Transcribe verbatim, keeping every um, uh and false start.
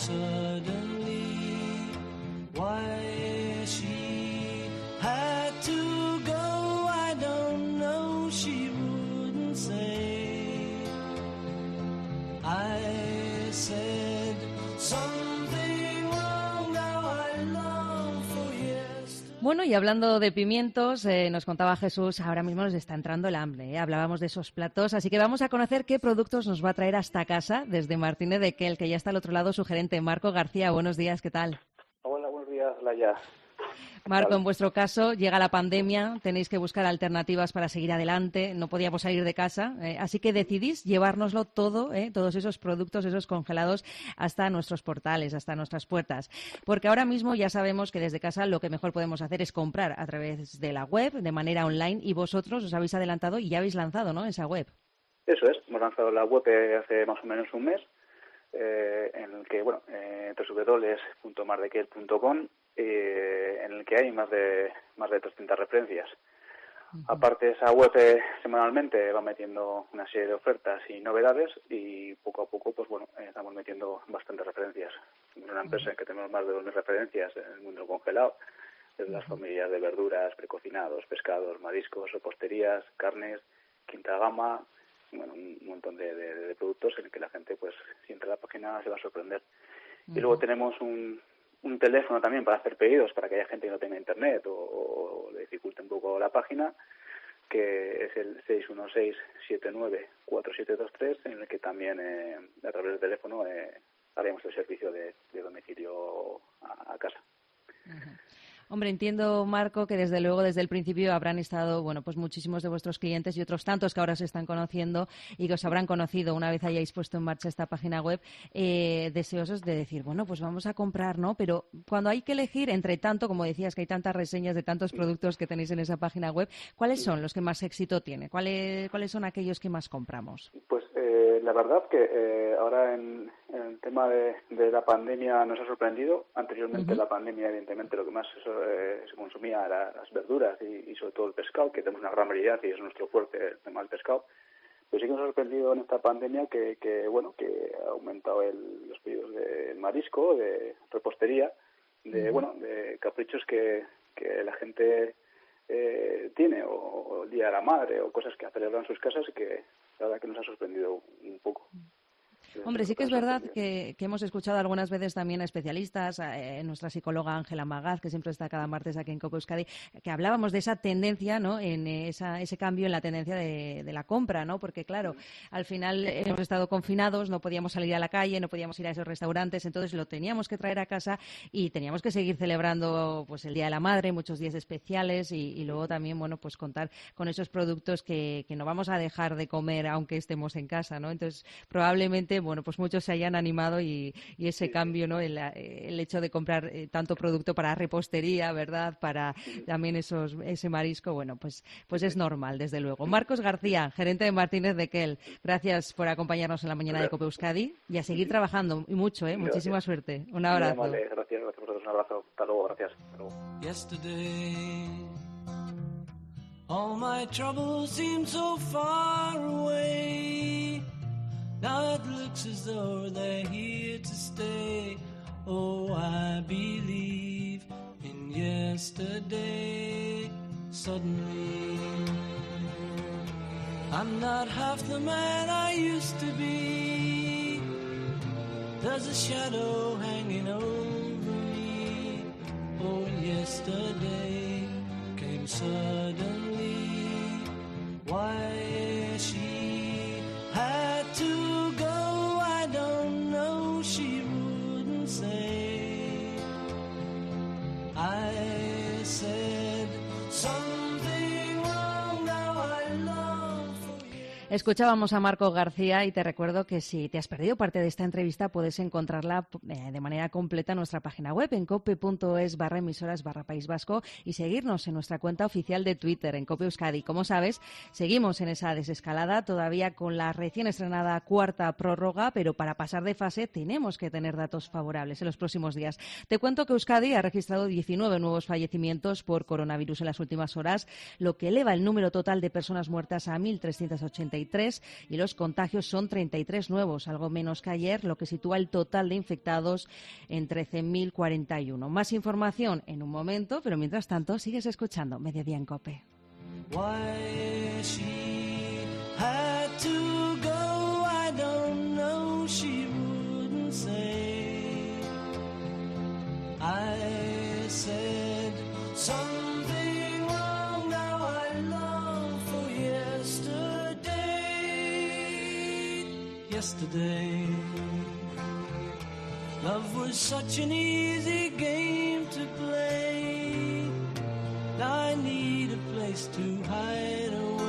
suddenly. Why she had to go, I don't know, she wouldn't say. I said something wrong, now I long for yesterday. Bueno, y hablando de pimientos, eh, nos contaba Jesús, ahora mismo nos está entrando el hambre, ¿eh? Hablábamos de esos platos, así que vamos a conocer qué productos nos va a traer hasta casa desde Martínez de Quel, que ya está al otro lado su gerente, Marco García. Buenos días, ¿qué tal? Hola, buenos días, Laia. Marco, en vuestro caso llega la pandemia, tenéis que buscar alternativas para seguir adelante, no podíamos salir de casa, eh, así que decidís llevárnoslo todo, eh, todos esos productos, esos congelados, hasta nuestros portales, hasta nuestras puertas. Porque ahora mismo ya sabemos que desde casa lo que mejor podemos hacer es comprar a través de la web, de manera online, y vosotros os habéis adelantado y ya habéis lanzado, ¿no?, esa web. Eso es, hemos lanzado la web hace más o menos un mes, eh, en el que, bueno, eh, doble u doble u doble u punto mardequel punto com, eh, en el que hay más de más de trescientas referencias. Uh-huh. Aparte, esa web eh, semanalmente va metiendo una serie de ofertas y novedades y poco a poco, pues bueno, eh, estamos metiendo bastantes referencias. Somos una empresa uh-huh. en que tenemos más de dos mil referencias en el mundo congelado, desde uh-huh. las familias de verduras, precocinados, pescados, mariscos, reposterías, carnes, quinta gama, bueno, un montón de, de, de productos en el que la gente, pues, si entra a la página se va a sorprender. Uh-huh. Y luego tenemos un un teléfono también para hacer pedidos, para que haya gente que no tenga internet o, o le dificulte un poco la página, que es el seis uno seis, siete nueve, cuatro siete dos tres, en el que también eh, a través del teléfono eh, haremos el servicio de, de domicilio a, a casa. Uh-huh. Hombre, entiendo, Marco, que desde luego desde el principio habrán estado, bueno, pues muchísimos de vuestros clientes y otros tantos que ahora se están conociendo y que os habrán conocido una vez hayáis puesto en marcha esta página web, eh, deseosos de decir, bueno, pues vamos a comprar, ¿no? Pero cuando hay que elegir entre tanto, como decías, que hay tantas reseñas de tantos productos que tenéis en esa página web, ¿cuáles son los que más éxito tienen? ¿Cuáles, cuáles son aquellos que más compramos? Pues eh, la verdad que eh, ahora en, en el tema de, de la pandemia nos ha sorprendido. Anteriormente uh-huh. la pandemia, evidentemente, lo que más eso, eh, se consumía era las verduras y, y sobre todo el pescado, que tenemos una gran variedad y es nuestro fuerte, el tema del pescado. Pero sí que nos ha sorprendido en esta pandemia que, que bueno, que ha aumentado el, los pedidos de marisco, de repostería, de, uh-huh. bueno, de caprichos que, que la gente eh, tiene, o, o el Día de la Madre, o cosas que ha celebrado en sus casas y que la verdad que nos ha sorprendido un poco. Hombre, sí que es verdad que, que hemos escuchado algunas veces también a especialistas, a, a nuestra psicóloga Ángela Magaz, que siempre está cada martes aquí en Cope Euskadi, que hablábamos de esa tendencia, ¿no?, en esa, ese cambio en la tendencia de, de la compra, ¿no? Porque, claro, al final hemos estado confinados, no podíamos salir a la calle, no podíamos ir a esos restaurantes, entonces lo teníamos que traer a casa y teníamos que seguir celebrando, pues, el Día de la Madre, muchos días especiales y, y luego también, bueno, pues contar con esos productos que, que no vamos a dejar de comer aunque estemos en casa, ¿no? Entonces, probablemente, bueno, pues muchos se hayan animado y, y ese cambio, ¿no?, el, el hecho de comprar eh, tanto producto para repostería, ¿verdad?, para también esos ese marisco, bueno, pues pues es normal, desde luego. Marcos García, gerente de Martínez de Quel, gracias por acompañarnos en la mañana de Cope Euskadi y a seguir trabajando y mucho, ¿eh? Muchísima suerte. Un abrazo. Vale, gracias, gracias por vosotros, un abrazo. Hasta luego, gracias. Hasta luego. Yesterday, all my troubles seem so far away. Now it looks as though they're here to stay. Oh, I believe in yesterday. Suddenly, I'm not half the man I used to be. There's a shadow hanging over me. Oh, yesterday came suddenly. Why she had to go, I don't know, she wouldn't say. I said something wrong, now I long for you. Escuchábamos a Marco García y te recuerdo que si te has perdido parte de esta entrevista puedes encontrarla eh, de manera completa en nuestra página web en cope.es barra emisoras barra País Vasco y seguirnos en nuestra cuenta oficial de Twitter en Cope Euskadi. Como sabes, seguimos en esa desescalada todavía con la recién estrenada cuarta prórroga, pero para pasar de fase tenemos que tener datos favorables en los próximos días. Te cuento que Euskadi ha registrado diecinueve nuevos fallecimientos por coronavirus en las últimas horas, lo que eleva el número total de personas muertas a mil trescientos ochenta y y tres y los contagios son treinta y tres nuevos, algo menos que ayer, lo que sitúa el total de infectados en trece mil cuarenta y uno. Más información en un momento, pero mientras tanto sigues escuchando Mediodía en COPE. Why she had to go, I don't know, she wouldn't say. I said something wrong, now I long for yesterday. Yesterday, love was such an easy game to play. Now I need a place to hide away.